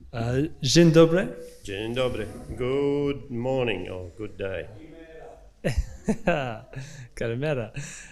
Dzień dobry. Dzień dobry. Good morning or good day. Kalimera.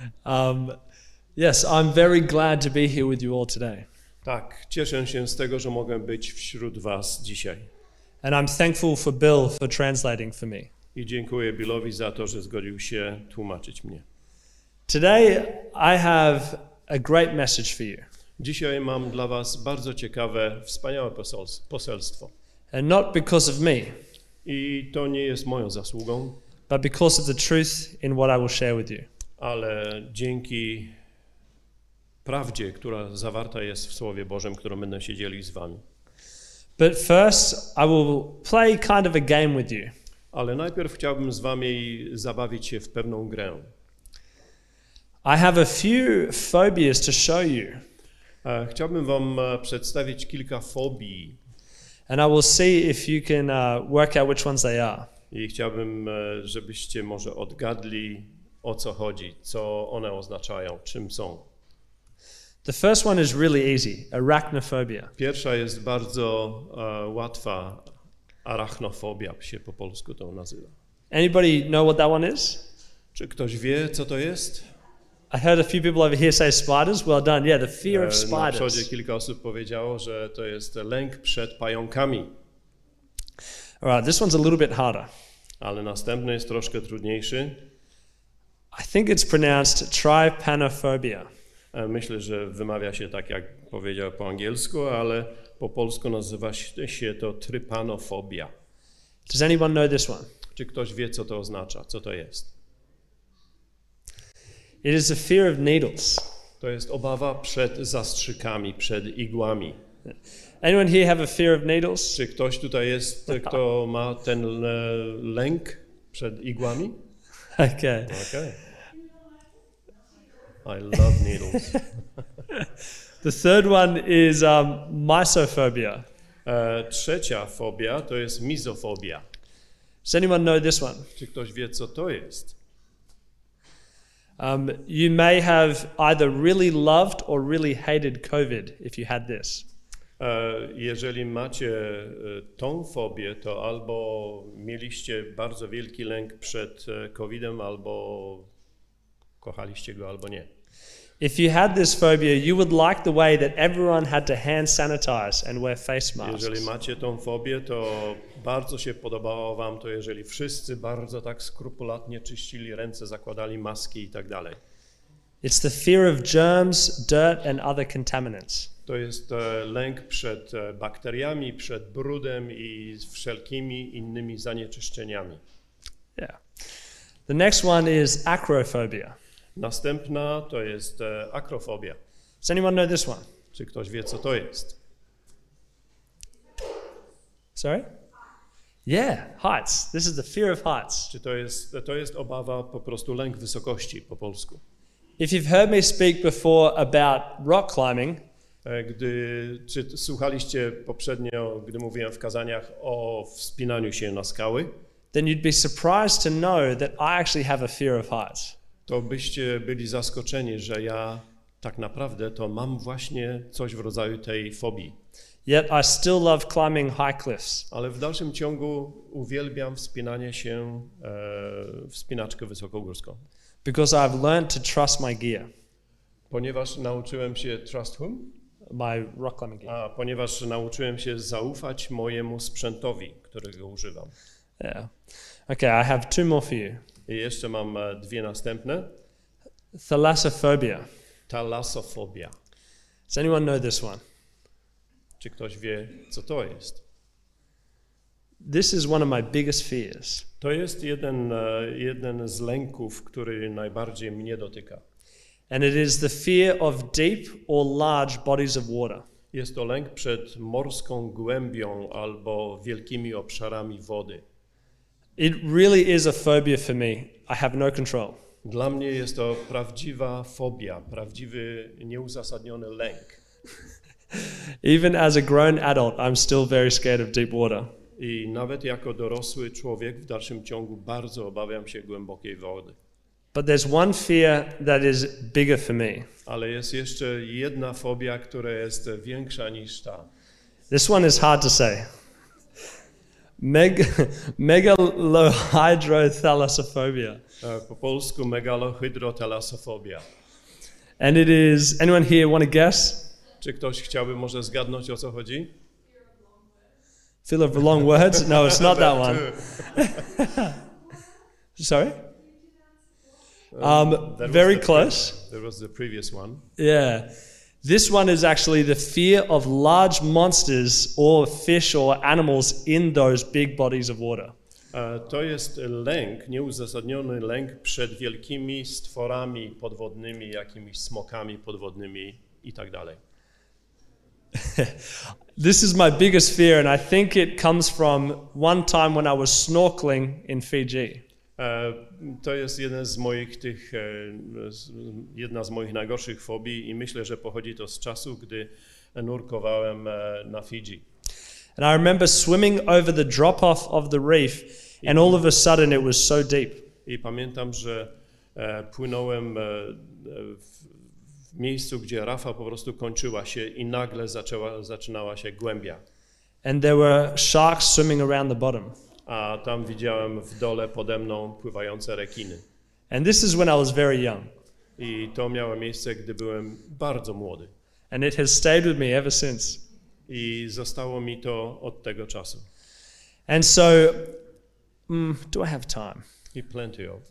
Yes, I'm very glad to be here with you all today. Tak, cieszę się z tego, że mogę być wśród was dzisiaj. And I'm thankful for Bill for translating for me. I dziękuję Billowi za to, że zgodził się tłumaczyć mnie. Today I have a great message for you. Dzisiaj mam dla was bardzo ciekawe, wspaniałe poselstwo. And not because of me, I to nie jest moją zasługą, but because of the truth in what I will share with you. ale dzięki prawdzie, która zawarta jest w Słowie Bożym, którą będę się dzielił z wami. But first, I will play kind of a game with you. Ale najpierw chciałbym z wami zabawić się w pewną grę. I have a few phobias to show you. Chciałbym wam przedstawić kilka fobii And I will see if you can work out which ones they are. i chciałbym, żebyście może odgadli, o co chodzi, co one oznaczają, czym są. The first one is really easy, arachnophobia. Pierwsza jest bardzo łatwa, arachnofobia się po polsku to nazywa. Anybody know what that one is? Czy ktoś wie, co to jest? I heard a few people over here say spiders. Well done. Yeah, the fear of Na przodzie spiders. kilka osób powiedziało, że to jest lęk przed pająkami, All right, this one's a little bit harder. ale następny jest troszkę trudniejszy. I think it's pronounced trypanophobia. Myślę, że wymawia się tak, jak powiedział po angielsku, ale po polsku nazywa się to trypanofobia. Does anyone know this one? Czy ktoś wie, co to oznacza, co to jest? It is a fear of needles. To jest obawa przed zastrzykami, przed igłami. Anyone here have a fear of needles? Czy ktoś tutaj jest, kto ma ten lęk przed igłami? Okay. Okay. I love needles. The third one is mysophobia. Trzecia fobia to jest mizofobia. Does anyone know this one? Czy ktoś wie, co to jest? You may have either really loved or really hated COVID if you had this. Jeżeli macie tą fobię, to albo mieliście bardzo wielki lęk przed COVID-em, albo kochaliście go, albo nie. If you had this phobia, you would like the way that everyone had to hand sanitize and wear face masks. Jeżeli macie tą fobię, to bardzo się podobało wam to, jeżeli wszyscy bardzo tak skrupulatnie czyścili ręce, zakładali maski i tak dalej. It's the fear of germs, dirt and other contaminants. To jest lęk przed bakteriami, przed brudem i wszelkimi innymi zanieczyszczeniami. Yeah. The next one is acrophobia. Następna to jest akrofobia. Does anyone know this one? Czy ktoś wie, co to jest? Sorry? Yeah, heights. This is the fear of heights. Czy to jest obawa, po prostu lęk wysokości po polsku. If you've heard me speak before about rock climbing, Czy słuchaliście poprzednio, gdy mówiłem w kazaniach o wspinaniu się na skały, then you'd be surprised to know that I actually have a fear of heights. to byście byli zaskoczeni, że ja tak naprawdę to mam właśnie coś w rodzaju tej fobii. Yet I still love climbing high cliffs. Ale w dalszym ciągu uwielbiam wspinanie się, wspinaczkę wysokogórską. Because I've learned to trust my gear, Ponieważ nauczyłem się trust whom? my rock climbing gear. Ponieważ nauczyłem się zaufać mojemu sprzętowi, którego używam. Yeah. Okay, I have two more for you. I jeszcze mam dwie następne. Thalassophobia. Talassofobia. Does anyone know this one? Czy ktoś wie, co to jest? This is one of my biggest fears. To jest jeden z lęków, który najbardziej mnie dotyka. And it is the fear of deep or large bodies of water. Jest to lęk przed morską głębią albo wielkimi obszarami wody. It really is a phobia for me. I have no control. Dla mnie jest to prawdziwa fobia, prawdziwy nieuzasadniony lęk. Even as a grown adult, I'm still very scared of deep water. I nawet jako dorosły człowiek w dalszym ciągu bardzo obawiam się głębokiej wody. But there's one fear that is bigger for me. Ale jest jeszcze jedna fobia, która jest większa niż ta. This one is hard to say. Megalohydrothalassophobia. Po polsku megalohydrothalassofobia. And it is, anyone here want to guess? Czy ktoś chciałby może zgadnąć, o co chodzi? Fear of long words? No, it's not that one. Sorry? Very close. There was the previous one. Yeah. This one is actually the fear of large monsters or fish or animals in those big bodies of water. To jest lęk, nieuzasadniony lęk przed wielkimi stworami podwodnymi, jakimiś smokami podwodnymi i tak dalej. This is my biggest fear, and I think it comes from one time when I was snorkeling in Fiji. To jest jedna z moich najgorszych fobii i myślę, że pochodzi to z czasu, gdy nurkowałem na Fidżi. And I remember swimming over the drop-off of the reef, and all of a sudden it was so deep. I pamiętam, że płynąłem w miejscu, gdzie rafa po prostu kończyła się i nagle zaczynała się głębia. And there were sharks swimming around the bottom. A tam widziałem w dole pode mną pływające rekiny. And this is when I was very young. I to miało miejsce, gdy byłem bardzo młody. And it has stayed with me ever since. I zostało mi to od tego czasu. And so, do I have time? I plenty of.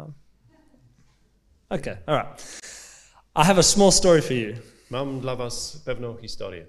Okay, all right. I have a small story for you. Mam dla was pewną historię.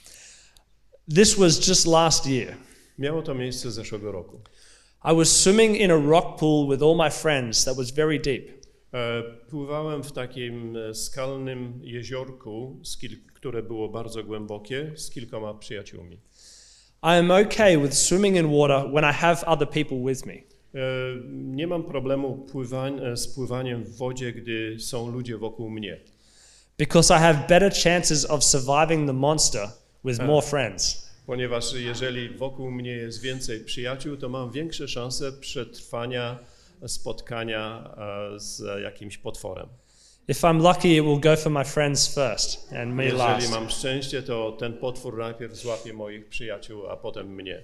This was just last year. Miało to miejsce zeszłego roku. I was swimming in a rock pool with all my friends that was very deep. Pływałem w takim skalnym jeziorku, które było bardzo głębokie, z kilkoma przyjaciółmi. I am okay with swimming in water when I have other people with me. Nie mam problemu z pływaniem w wodzie, gdy są ludzie wokół mnie. Because I have better chances of surviving the monster with more friends. Ponieważ jeżeli wokół mnie jest więcej przyjaciół, to mam większe szanse przetrwania spotkania z jakimś potworem. If I'm lucky, it will go for my friends first and me last. Jeżeli mam szczęście, to ten potwór najpierw złapie moich przyjaciół, a potem mnie.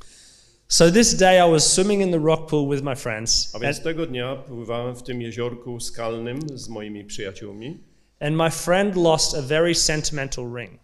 So this day I was swimming in the rock pool with my friends. A więc tego dnia pływałem w tym jeziorku skalnym z moimi przyjaciółmi. And my friend lost a very sentimental ring.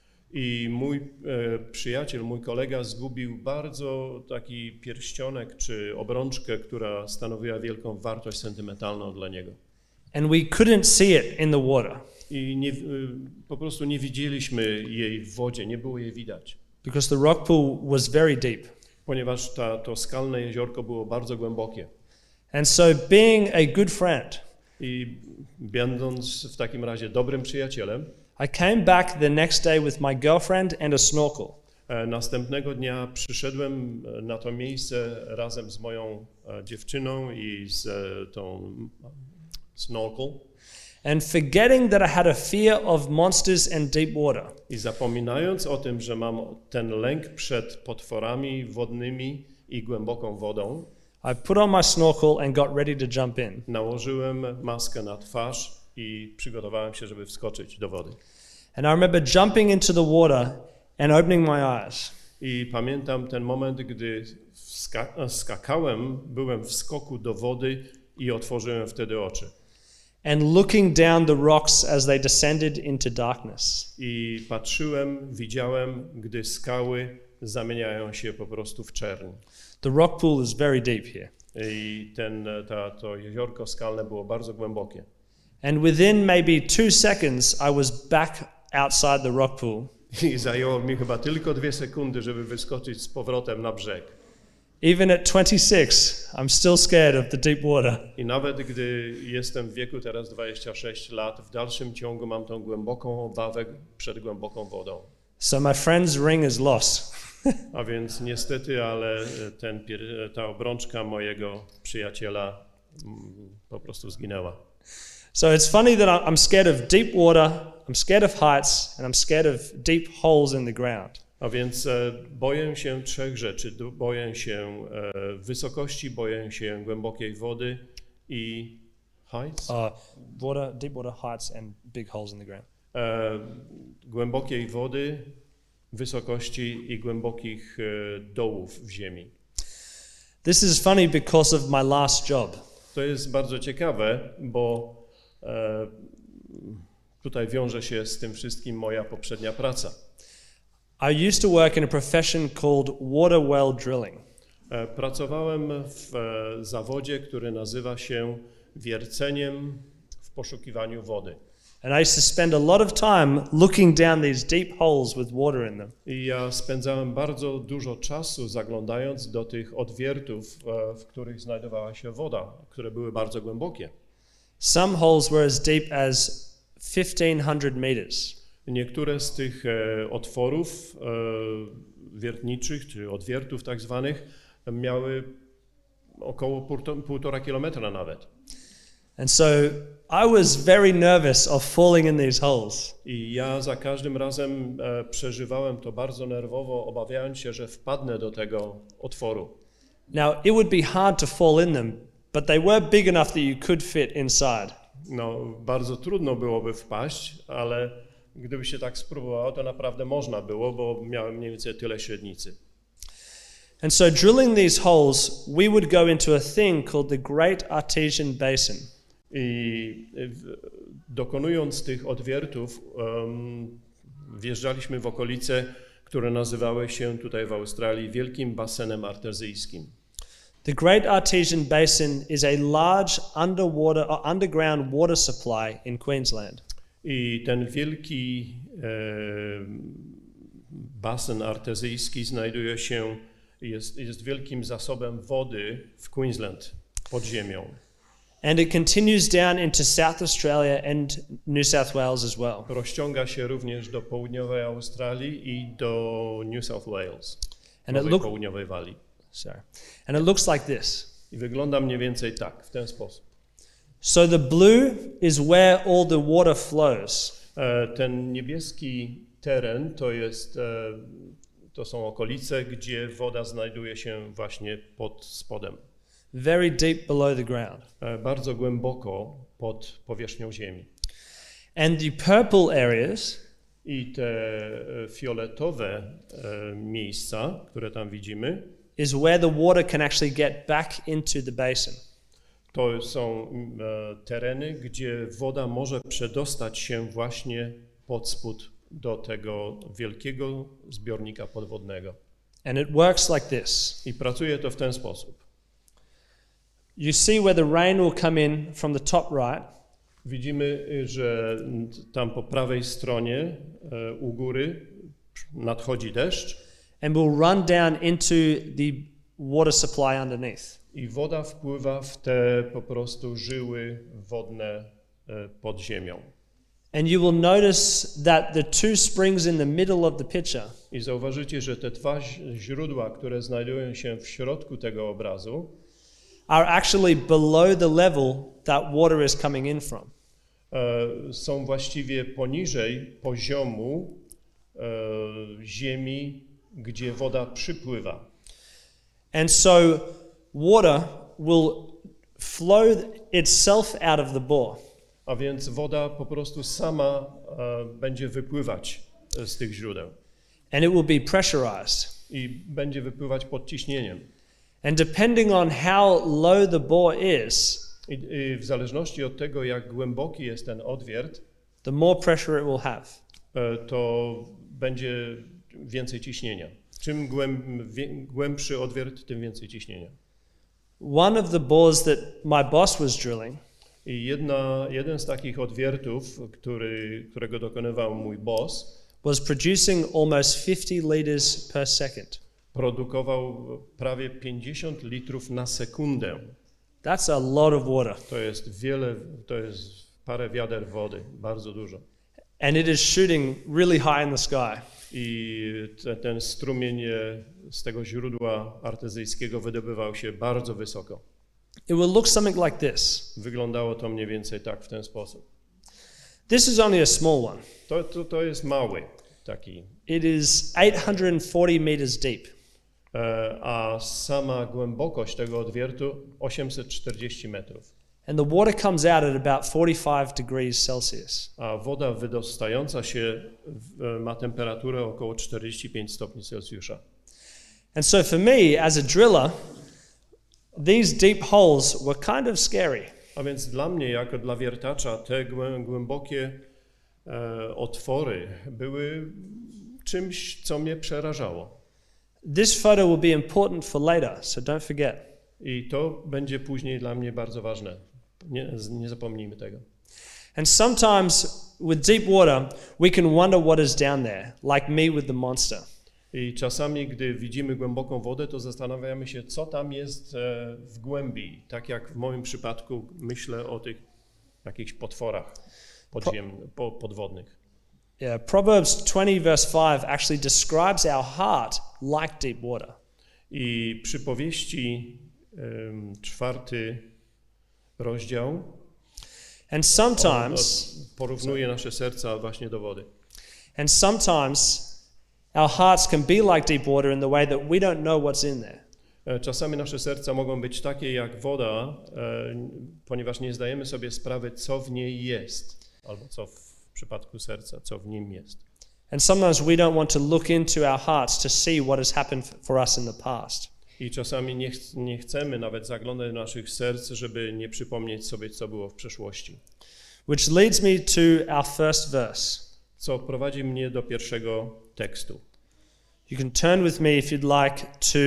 I mój przyjaciel, mój kolega zgubił bardzo taki pierścionek czy obrączkę, która stanowiła wielką wartość sentymentalną dla niego. And we couldn't see it in the water. I po prostu nie widzieliśmy jej w wodzie, nie było jej widać. Because the rock pool was very deep. Ponieważ to skalne jeziorko było bardzo głębokie. And so being a good friend, I będąc w takim razie dobrym przyjacielem, I came back the next day with my girlfriend and a snorkel. Następnego dnia przyszedłem na to miejsce razem z moją dziewczyną i z tą snorkel. And forgetting that I had a fear of monsters and deep water. I zapominając o tym, że mam ten lęk przed potworami wodnymi i głęboką wodą, I put on my snorkel and got ready to jump in. Nałożyłem maskę na twarz i przygotowałem się, żeby wskoczyć do wody. And I remember jumping into the water and opening my eyes. I pamiętam ten moment, gdy skakałem, byłem w skoku do wody i otworzyłem wtedy oczy. And looking down the rocks as they descended into darkness. I patrzyłem, widziałem, gdy skały zamieniają się po prostu w czerń. The rock pool is very deep here. I to jeziorko skalne było bardzo głębokie. And within maybe 2 seconds, I was back outside the rock pool. I zajęło mi chyba tylko 2 sekundy, żeby wyskoczyć z powrotem na brzeg. Even at 26, I'm still scared of the deep water. I nawet gdy jestem w wieku teraz 26 lat, w dalszym ciągu mam tą głęboką obawę przed głęboką wodą. So my friend's ring is lost. A więc niestety, ale ta obrączka mojego przyjaciela po prostu zginęła. So it's funny that I'm scared of deep water, I'm scared of heights, and I'm scared of deep holes in the ground. A więc boję się 3 rzeczy. Boję się wysokości, boję się głębokiej wody i heights? Deep water, heights, and big holes in the ground. Głębokiej wody, wysokości i głębokich dołów w ziemi. This is funny because of my last job. To jest bardzo ciekawe, bo tutaj wiąże się z tym wszystkim moja poprzednia praca. I used to work in a profession called water well drilling. Pracowałem w zawodzie, który nazywa się wierceniem w poszukiwaniu wody. And I used to spend a lot of time looking down these deep holes with water in them. I ja spędzałem bardzo dużo czasu zaglądając do tych odwiertów, w których znajdowała się woda, które były bardzo głębokie. Some holes were as deep as 1500 meters. Niektóre z tych otworów wiertniczych, czy odwiertów tak zwanych, miały około 1,5 kilometra nawet. And so I was very nervous of falling in these holes. I ja za każdym razem przeżywałem to bardzo nerwowo, obawiając się, że wpadnę do tego otworu. Now, it would be hard to fall in them, but they were big enough that you could fit inside. No, bardzo trudno byłoby wpaść, ale gdyby się tak spróbowało, to naprawdę można było, bo miałem mniej więcej tyle średnicy. And so drilling these holes, we would go into a thing called the Great Artesian Basin. I dokonując tych odwiertów, wjeżdżaliśmy w okolice, które nazywały się tutaj w Australii Wielkim Basenem Artezyjskim. The Great Artesian Basin is a large underground water supply in Queensland. I ten wielki basen artezyjski znajduje się, jest wielkim zasobem wody w Queensland pod ziemią. And it continues down into South Australia and New South Wales as well. Rozciąga się również do południowej Australii i do New South Wales, południowej Walii. And it looks like this. I wygląda mniej więcej tak, w ten sposób. So the blue is where all the water flows. Ten niebieski teren to są okolice, gdzie woda znajduje się właśnie pod spodem. Very deep below the ground. Bardzo głęboko pod powierzchnią ziemi. And the purple areas I te fioletowe miejsca, które tam widzimy, is where the water can actually get back into the basin. to są tereny, gdzie woda może przedostać się właśnie pod spód do tego wielkiego zbiornika podwodnego. And it works like this. I pracuje to w ten sposób. You see where the rain will come in from the top right. Widzimy, że tam po prawej stronie u góry nadchodzi deszcz. And will run down into the water supply underneath. I woda wpływa w te po prostu żyły wodne pod ziemią. And you will notice that the two springs in the middle of the picture I zauważycie, że te dwa źródła, które znajdują się w środku tego obrazu, are actually below the level that water is coming in from. Są właściwie poniżej poziomu ziemi, gdzie woda przypływa. And so water will flow itself out of the bore. A więc woda po prostu sama będzie wypływać z tych źródeł. And it will be pressurized. I będzie wypływać pod ciśnieniem. And depending on how low the bore is, I w zależności od tego, jak głęboki jest ten odwiert, the more pressure it will have. To będzie więcej ciśnienia. Czym głębszy odwiert, tym więcej ciśnienia. One of the bores that my boss was drilling I jeden z takich odwiertów, którego dokonywał mój boss, was producing almost 50 liters per second. Produkował prawie 50 litrów na sekundę. That's a lot of water. To jest parę wiader wody, bardzo dużo. And it is shooting really high in the sky. I ten strumień z tego źródła artezyjskiego wydobywał się bardzo wysoko. It will look something like this. Wyglądało to mniej więcej tak, w ten sposób. This is only a small one. To jest mały taki. It is 840 meters deep. A sama głębokość tego odwiertu 840 metrów. And the water comes out at about 45 degrees Celsius. A woda wydostająca się ma temperaturę około 45 stopni Celsjusza. And so for me, as a driller, these deep holes were kind of scary. A więc dla mnie, jako dla wiertacza, te głębokie otwory były czymś, co mnie przerażało. This photo will be important for later, so don't forget. I to będzie później dla mnie bardzo ważne. Nie zapomnijmy tego. And sometimes with deep water, we can wonder what is down there, like me with the monster. I czasami, gdy widzimy głęboką wodę, to zastanawiamy się, co tam jest w głębi. Tak jak w moim przypadku myślę o tych jakichś potworach podwodnych. Yeah, Proverbs 20 verse 5 actually describes our heart like deep water. I Przypowieści 4 rozdział And sometimes porównuje nasze serca właśnie do wody. And sometimes our hearts can be like deep water in the way that we don't know what's in there. Czasami nasze serca mogą być takie jak woda, ponieważ nie zdajemy sobie sprawy, co w niej jest, albo co w przypadku serca, co w nim jest. And sometimes we don't want to look into our hearts to see what has happened for us in the past. I czasami nie chcemy nawet zaglądać do naszych serc, żeby nie przypomnieć sobie, co było w przeszłości. Which leads me to our first verse. Co prowadzi mnie do pierwszego tekstu. You can turn with me if you'd like to,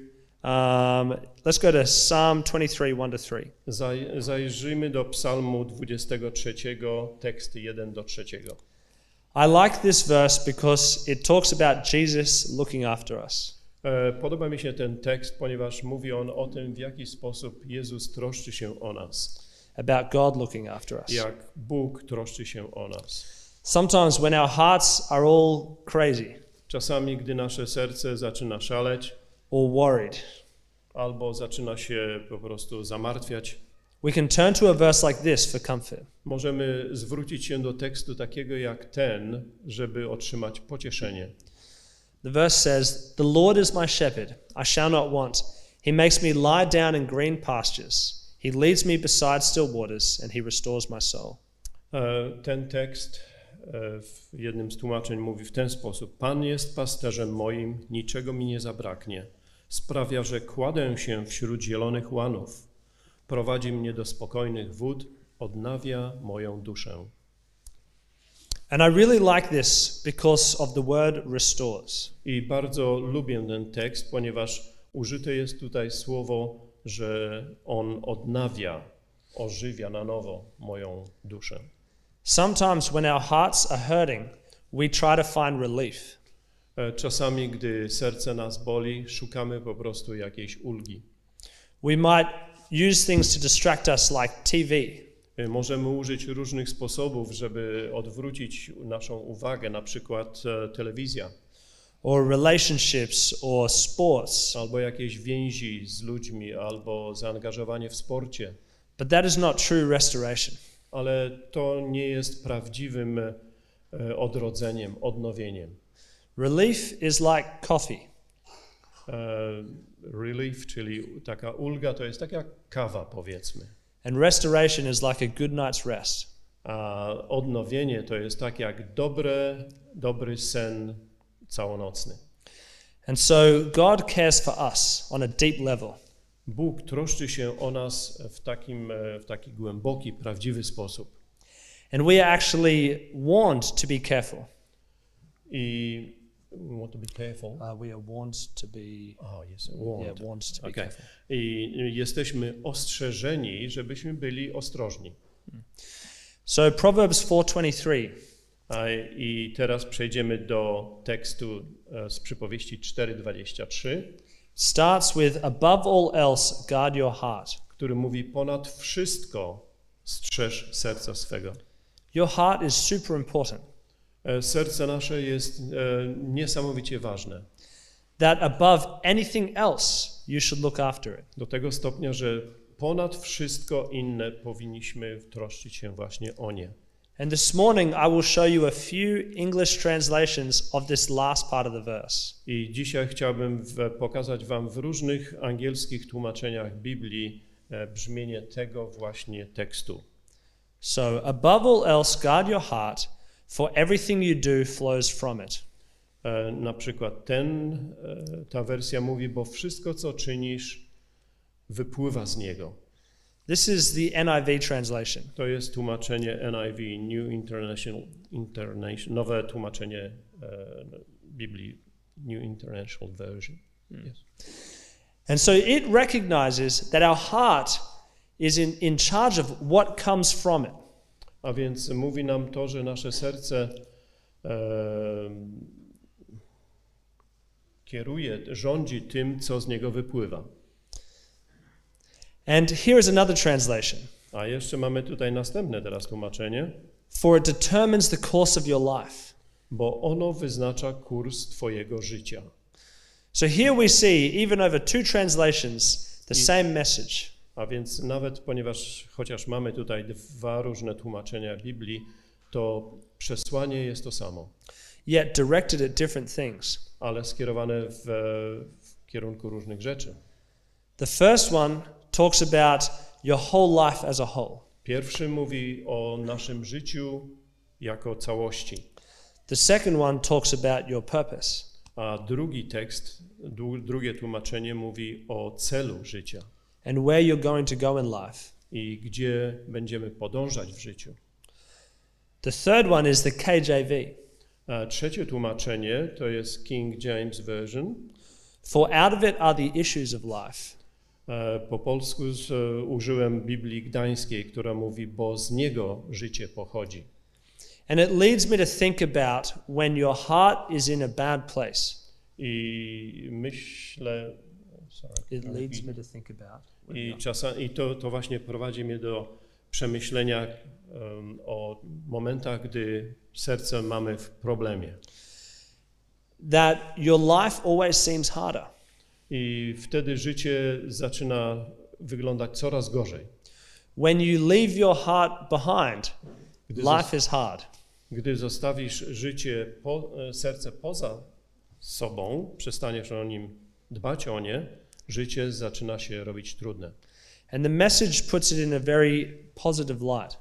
let's go to Psalm 23, 1-3. Zajrzyjmy do Psalmu 23, teksty 1-3. I like this verse because it talks about Jesus looking after us. Podoba mi się ten tekst, ponieważ mówi on o tym, w jaki sposób Jezus troszczy się o nas. About God looking after us. Jak Bóg troszczy się o nas. Sometimes when our hearts are all crazy. Czasami, gdy nasze serce zaczyna szaleć. Or worried. Albo zaczyna się po prostu zamartwiać. We can turn to a verse like this for comfort. Możemy zwrócić się do tekstu takiego jak ten, żeby otrzymać pocieszenie. The verse says, "The Lord is my shepherd, I shall not want. He makes me lie down in green pastures. He leads me beside still waters, and he restores my soul." Ten tekst w jednym z tłumaczeń mówi w ten sposób. Pan jest pasterzem moim, niczego mi nie zabraknie. Sprawia, że kładę się wśród zielonych łanów. Prowadzi mnie do spokojnych wód, odnawia moją duszę. And I really like this because of the word restores. I bardzo lubię ten tekst, ponieważ użyte jest tutaj słowo, że on odnawia, ożywia na nowo moją duszę. Sometimes when our hearts are hurting, we try to find relief. Czasami, gdy serce nas boli, szukamy po prostu jakiejś ulgi. We might use things to distract us like TV. Możemy użyć różnych sposobów, żeby odwrócić naszą uwagę, na przykład telewizja. Or relationships or sports. Albo jakieś więzi z ludźmi, albo zaangażowanie w sporcie. But that is not true restoration. Ale to nie jest prawdziwym odrodzeniem, odnowieniem. Relief is like coffee. Relief, czyli taka ulga, to jest tak jak kawa, powiedzmy. And restoration is like a good night's rest. A odnowienie to jest tak jak dobry sen całonocny. And so God cares for us on a deep level. Bóg troszczy się o nas w taki głęboki, prawdziwy sposób. And we are actually warned to be careful. I we want to be careful. We are warned to be. Oh, yes, warned. Yeah, warned to be careful. I jesteśmy ostrzeżeni, żebyśmy byli ostrożni. So Proverbs 4:23. I teraz przejdziemy do tekstu z Przypowieści 4:23. Starts with above all else guard your heart. Który mówi ponad wszystko strzeż serca swego. Your heart is super important. Serce nasze jest niesamowicie ważne. That above anything else you should look after it. Do tego stopnia, że ponad wszystko inne powinniśmy troszczyć się właśnie o nie. And this morning I will show you a few English translations of this last part of the verse. I dzisiaj chciałbym pokazać wam w różnych angielskich tłumaczeniach Biblii brzmienie tego właśnie tekstu. So, above all else, guard your heart, for everything you do flows from it. Na przykład ta wersja mówi, bo wszystko, co czynisz, wypływa z niego. This is the NIV translation. To jest tłumaczenie NIV, New International, nowe tłumaczenie Biblii, New International Version. Yes. And so it recognizes that our heart is in charge of what comes from it. A więc mówi nam to, że nasze serce rządzi tym, co z niego wypływa. And here is another translation. A jeszcze mamy tutaj następne teraz tłumaczenie. For it determines the course of your life. Bo ono wyznacza kurs twojego życia. So here we see, even over two translations, the same message. A więc nawet chociaż mamy tutaj dwa różne tłumaczenia Biblii, to przesłanie jest to samo. Yet directed at different things. Ale skierowane w kierunku różnych rzeczy. The first one talks about your whole life as a whole. Pierwszy mówi o naszym życiu jako całości. The second one talks about your purpose. A drugi tekst, drugie tłumaczenie mówi o celu życia. And where you're going to go in life. I gdzie będziemy podążać w życiu. The third one is the KJV. A trzecie tłumaczenie to jest King James Version. For out of it are the issues of life. Po polsku użyłem Biblii Gdańskiej, która mówi, bo z niego życie pochodzi. And it leads me to think about when your heart is in a bad place. I myślę... It leads me to think about. I to właśnie prowadzi mnie do przemyślenia o momentach, gdy serce mamy w problemie. That your life always seems harder. I wtedy życie zaczyna wyglądać coraz gorzej. When you leave your heart behind, life is hard. Gdy zostawisz serce poza sobą, przestaniesz dbać o nie, życie zaczyna się robić trudne. And the message puts it in a very positive light.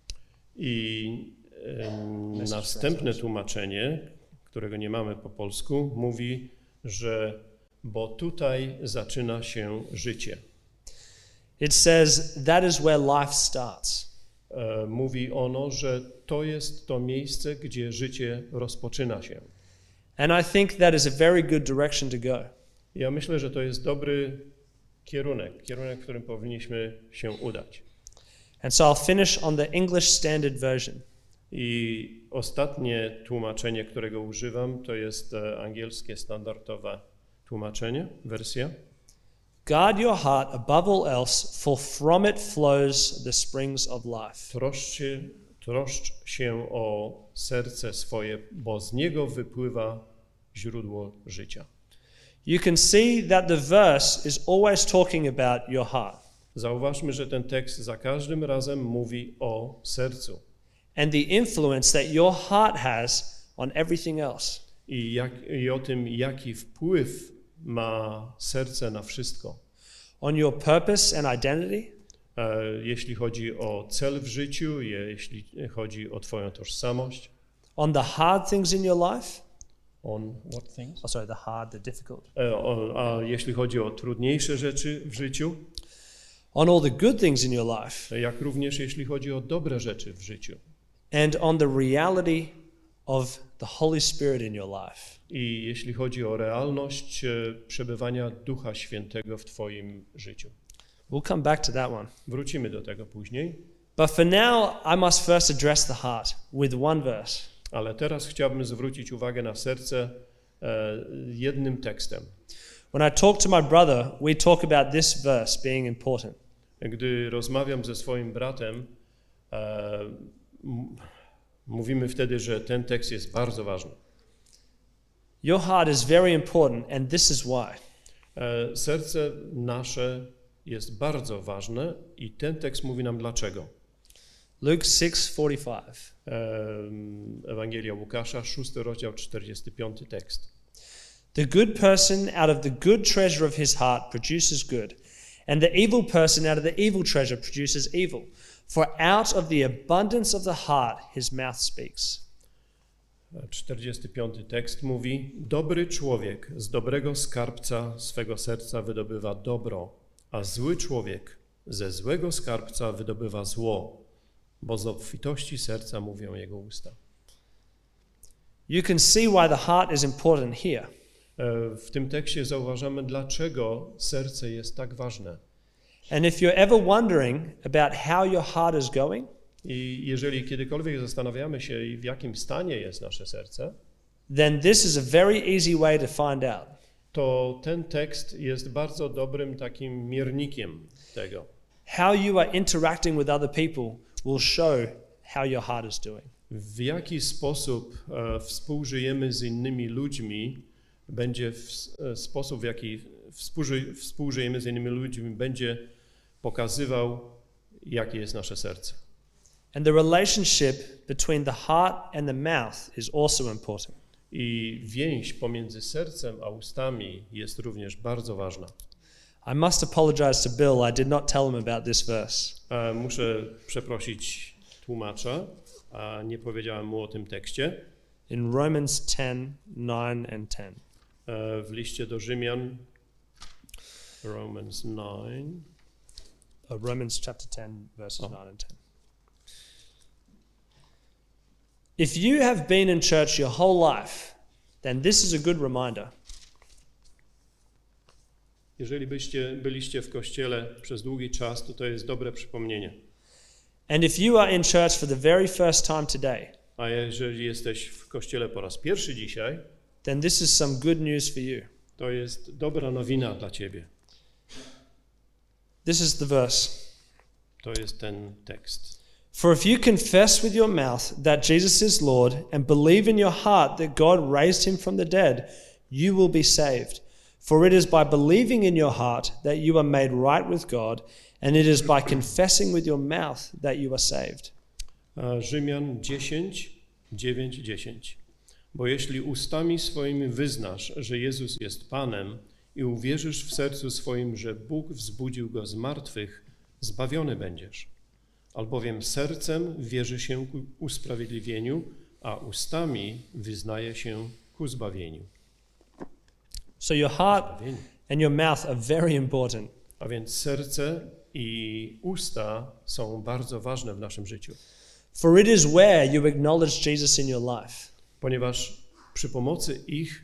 I następne tłumaczenie, którego nie mamy po polsku, mówi, że bo tutaj zaczyna się życie. It says that is where life starts. Mówi ono, że to jest to miejsce, gdzie życie rozpoczyna się. And I think that is a very good direction to go. Ja myślę, że to jest dobry kierunek, w którym powinniśmy się udać. And so I'll finish on the English Standard Version. I ostatnie tłumaczenie, którego używam, to jest angielskie standardowe tłumaczenie, wersja. Guard your heart above all else, for from it flows the springs of life. Troszcz się o serce swoje, bo z niego wypływa źródło życia. You can see that the verse is always talking about your heart. Zauważmy, że ten tekst za każdym razem mówi o sercu. And the influence that your heart has on everything else. I o tym, jaki wpływ ma serce na wszystko. On your purpose and identity. Jeśli chodzi o cel w życiu, jeśli chodzi o twoją tożsamość. On the hard things in your life. On what things? Oh, sorry, the hard, the difficult. A jeśli chodzi o trudniejsze rzeczy w życiu. On all the good things in your life. Jak również jeśli chodzi o dobre rzeczy w życiu. And on the reality of the Holy Spirit in your life. I jeśli chodzi o realność przebywania Ducha Świętego w twoim życiu. We'll come back to that one. Wrócimy do tego później. But for now, I must first address the heart with one verse. Ale teraz chciałbym zwrócić uwagę na serce jednym tekstem. When I talk to my brother, we talk about this verse being important. Gdy rozmawiam ze swoim bratem, mówimy wtedy, że ten tekst jest bardzo ważny. Your heart is very important, and this is why. Serce nasze jest bardzo ważne i ten tekst mówi nam dlaczego. Luke 6:45. Ewangelia Łukasza, 6 rozdział, 45 tekst. The good person out of the good treasure of his heart produces good, And the evil person out of the evil treasure produces evil. For out of the abundance of the heart his mouth speaks. 45 tekst mówi: dobry człowiek z dobrego skarbca swego serca wydobywa dobro, a zły człowiek ze złego skarbca wydobywa zło, bo z obfitości serca mówią jego usta. You can see why the heart is important here. W tym tekście zauważamy, dlaczego serce jest tak ważne. And if you're ever wondering about how your heart is going, I jeżeli kiedykolwiek zastanawiamy się, w jakim stanie jest nasze serce, then this is a very easy way to find out. to ten tekst jest bardzo dobrym takim miernikiem tego. How you are interacting with other people will show how your heart is doing. W jaki sposób współżyjemy z innymi ludźmi, będzie sposób, w jaki współżyjemy z innymi ludźmi, będzie pokazywał, jakie jest nasze serce. And the relationship between the heart and the mouth is also important. I więź pomiędzy sercem a ustami jest również bardzo ważna. I must apologize to Bill. I did not tell him about this verse. Muszę przeprosić tłumacza, a nie powiedziałem mu o tym tekście. In Romans 10, 9 and 10. W liście do Rzymian, Romans 9. Romans chapter 10, verses 9 and 10. If you have been in church your whole life, then this is a good reminder. Jeżeli byliście w kościele przez długi czas, to jest dobre przypomnienie. And if you are in church for the very first time today, A jeżeli jesteś w kościele po raz pierwszy dzisiaj, then this is some good news for you. to jest dobra nowina dla ciebie. This is the verse. To jest ten tekst. For if you confess with your mouth that Jesus is Lord and believe in your heart that God raised him from the dead, you will be saved. For it is by believing in your heart that you are made right with God, and it is by confessing with your mouth that you are saved. Rzymian 10, 9, 10. Bo jeśli ustami swoimi wyznasz, że Jezus jest Panem i uwierzysz w sercu swoim, że Bóg wzbudził Go z martwych, zbawiony będziesz. Albowiem sercem wierzy się ku usprawiedliwieniu, a ustami wyznaje się ku zbawieniu. So your heart and your mouth are very important. A więc serce i usta są bardzo ważne w naszym życiu. For it is where you acknowledge Jesus in your life. Ponieważ przy pomocy ich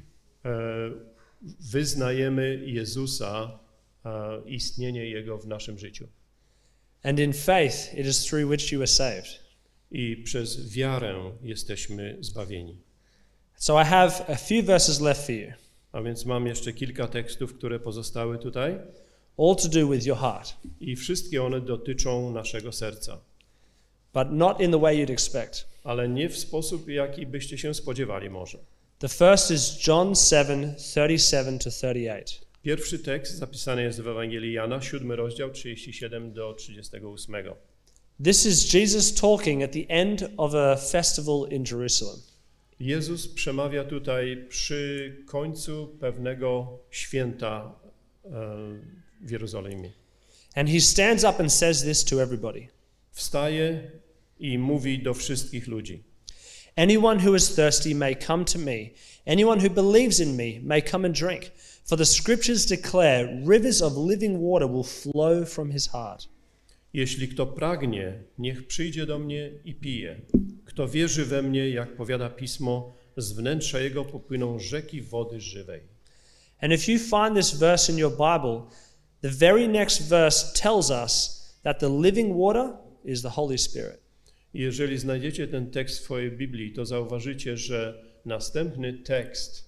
wyznajemy Jezusa, istnienie Jego w naszym życiu. And in faith, it is through which you are saved. I przez wiarę jesteśmy zbawieni. So I have a few verses left for you, A więc mam jeszcze kilka tekstów, które pozostały tutaj. all to do with your heart, I wszystkie one dotyczą naszego serca. but not in the way you'd expect. Ale nie w sposób, jaki byście się spodziewali może. The first is John 7, 37 to 38. Pierwszy tekst zapisany jest w Ewangelii Jana, 7 rozdział, 37 do 38. This is Jesus talking at the end of a festival in Jerusalem. Jezus przemawia tutaj przy końcu pewnego święta w Jerozolimie. And he stands up and says this to everybody. Wstaje i mówi do wszystkich ludzi. Anyone who is thirsty may come to me. Anyone who believes in me may come and drink. For the scriptures declare rivers of living water will flow from his heart. Jeśli kto pragnie, niech przyjdzie do mnie i pije. Kto wierzy we mnie, jak powiada Pismo, z wnętrza jego popłyną rzeki wody żywej. And if you find this verse in your Bible, the very next verse tells us that the living water is the Holy Spirit. Jeżeli znajdziecie ten tekst w swojej Biblii, to zauważycie, że następny tekst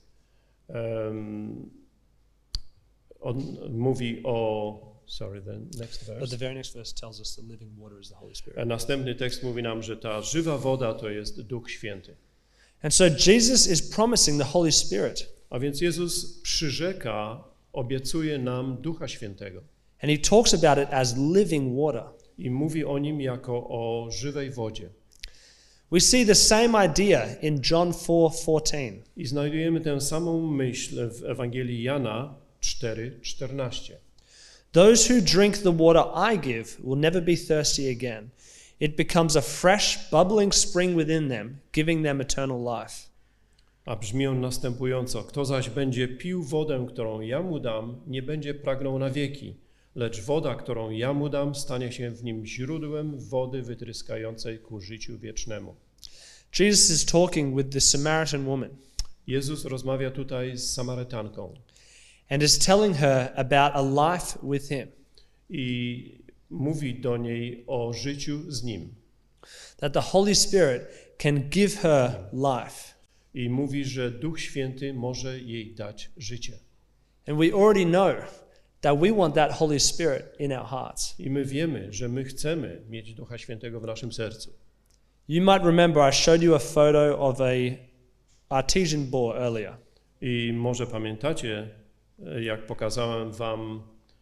on mówi o... Sorry, the next verse. But the very next verse tells us the living water is the Holy Spirit. A następny tekst mówi nam, że ta żywa woda to jest Duch Święty. And so Jesus is promising the Holy Spirit. A więc Jezus przyrzeka, obiecuje nam Ducha Świętego. And he talks about it as living water. I mówi o nim jako o żywej wodzie. We see the same idea in John 4:14. I znajdujemy tę samą myśl w Ewangelii Jana 4:14. Those who drink the water I give will never be thirsty again. It becomes a fresh, bubbling spring within them, giving them eternal life. A brzmi on następująco: kto zaś będzie pił wodę, którą ja mu dam, nie będzie pragnął na wieki, lecz woda, którą ja mu dam, stanie się w nim źródłem wody wytryskającej ku życiu wiecznemu. Jesus is talking with the Samaritan woman Jezus rozmawia tutaj z Samarytanką and is telling her about a life with him. i mówi do niej o życiu z Nim. That the Holy Spirit can give her life. I mówi, że Duch Święty może jej dać życie. And we already know that we want that Holy Spirit in our hearts. I my wiemy, że my chcemy mieć Ducha Świętego w naszym sercu. You might remember I showed you a photo of a artesian bore earlier. I może pamiętacie, jak pokazałem wam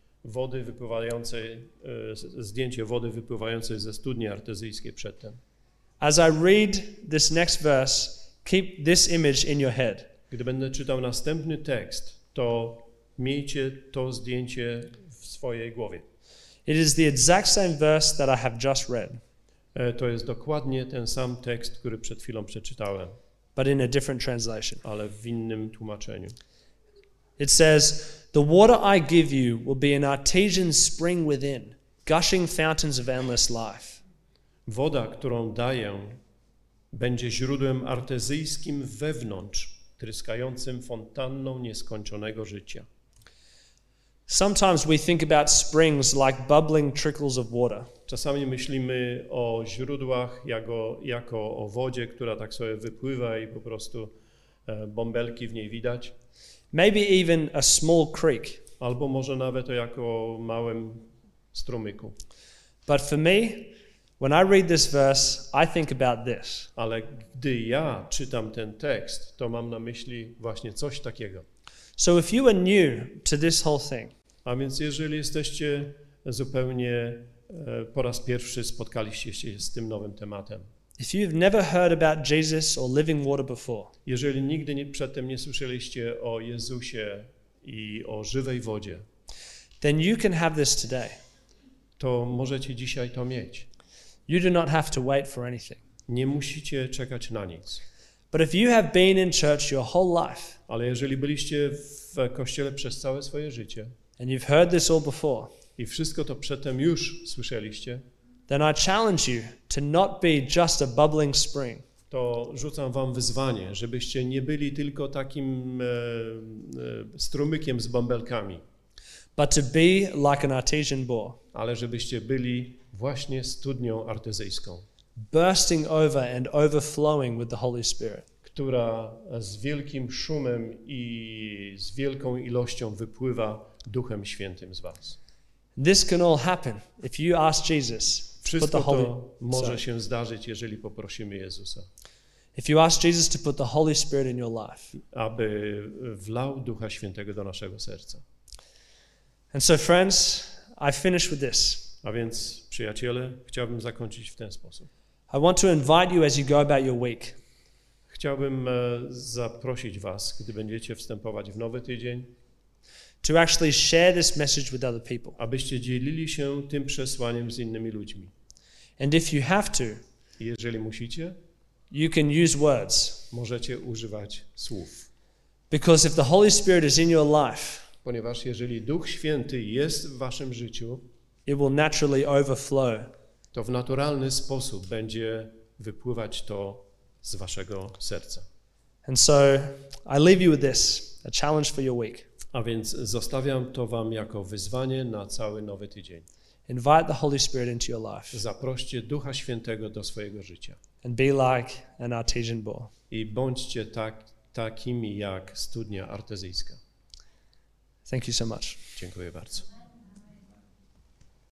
zdjęcie wody wypływającej ze studni artezyjskiej przedtem. As I read this next verse, keep this image in your head. Gdy będę czytał następny tekst, to miejcie to zdjęcie w swojej głowie. It is the exact same verse that I have just read, To jest dokładnie ten sam tekst, który przed chwilą przeczytałem, but in a different translation. ale w innym tłumaczeniu. It says, "The water I give you will be an artesian spring within, gushing fountains of endless life." Woda, którą daję, będzie źródłem artezyjskim wewnątrz, tryskającym fontanną nieskończonego życia. Sometimes we think about springs like bubbling trickles of water. Czasami myślimy o źródłach jako o wodzie, która tak sobie wypływa i po prostu bąbelki w niej widać. Maybe even a small creek. Albo może nawet jako małym strumyku. But for me, when I read this verse, I think about this. Ale gdy ja czytam ten tekst, to mam na myśli właśnie coś takiego. So if you are new to this whole thing, A więc jeżeli jesteście zupełnie po raz pierwszy spotkaliście się z tym nowym tematem, if you've never heard about Jesus or living water before, jeżeli nigdy przedtem nie słyszeliście o Jezusie i o żywej wodzie, then you can have this today. to możecie dzisiaj to mieć. You do not have to wait for anything. Nie musicie czekać na nic. But if you have been in church your whole life, Ale jeżeli byliście w kościele przez całe swoje życie and you've heard this all before, i wszystko to przedtem już słyszeliście, then I challenge you to not be just a bubbling spring, to rzucam wam wyzwanie, żebyście nie byli tylko takim strumykiem z bąbelkami, but to be like an artesian bore, ale żebyście byli właśnie studnią artezyjską, bursting over and overflowing with the Holy Spirit. która z wielkim szumem i z wielką ilością wypływa Duchem Świętym z was. This can all happen if you ask Jesus to put Wszystko to może się zdarzyć, jeżeli poprosimy Jezusa, if you ask Jesus to put the Holy Spirit in your life. aby wlał Ducha Świętego do naszego serca. And so friends, I finish with this. A więc, przyjaciele, chciałbym zakończyć w ten sposób. I want to invite you as you go about your week Chciałbym zaprosić was, gdy będziecie wstępować w nowy tydzień, to actually share this message with other people. abyście dzielili się tym przesłaniem z innymi ludźmi. And if you have to, I jeżeli musicie, you can use words. możecie używać słów. Because if the Holy Spirit is in your life, Ponieważ jeżeli Duch Święty jest w waszym życiu, it will naturally overflow. to w naturalny sposób będzie wypływać to z waszego serca. And so I leave you with this, a challenge for your week. A więc zostawiam to wam jako wyzwanie na cały nowy tydzień. Invite the Holy Spirit into your life Zaproście Ducha Świętego do swojego życia. and be like an artesian bore. I bądźcie takimi jak studnia artezyjska. Thank you so much. Dziękuję bardzo.